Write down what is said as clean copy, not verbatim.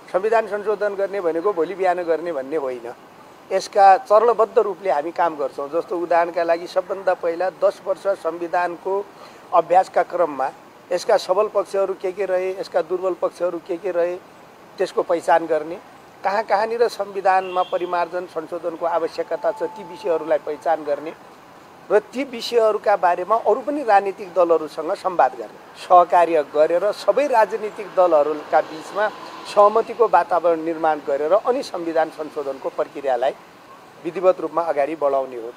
संविधान संशोधन गर्ने भनेको भोलि बिहान गर्ने भन्ने होइन। यसका चरणबद्ध रूपले हामी काम गर्छौँ। जस्तो उदाहरणका लागि सबभन्दा पहिला 10 वर्ष संविधानको अभ्यासका क्रममा यसका सबल पक्षहरू के रहे, यसका दुर्बल पक्षहरू के रहे, त्यसको पहिचान गर्ने, कहाँनिर संविधानमा परिमार्जन संशोधनको आवश्यकता छ ती विषयहरूलाई पहिचान गर्ने र ती विषयहरूका बारेमा अरू पनि राजनीतिक दलहरूसँग संवाद गर्ने, सहकार्य गरेर सबै राजनीतिक दलहरूका बीचमा सहमतिको वातावरण निर्माण गरेर अनि संविधान संशोधनको प्रक्रियालाई विधिवत रूपमा अगाडि बढाउने हो।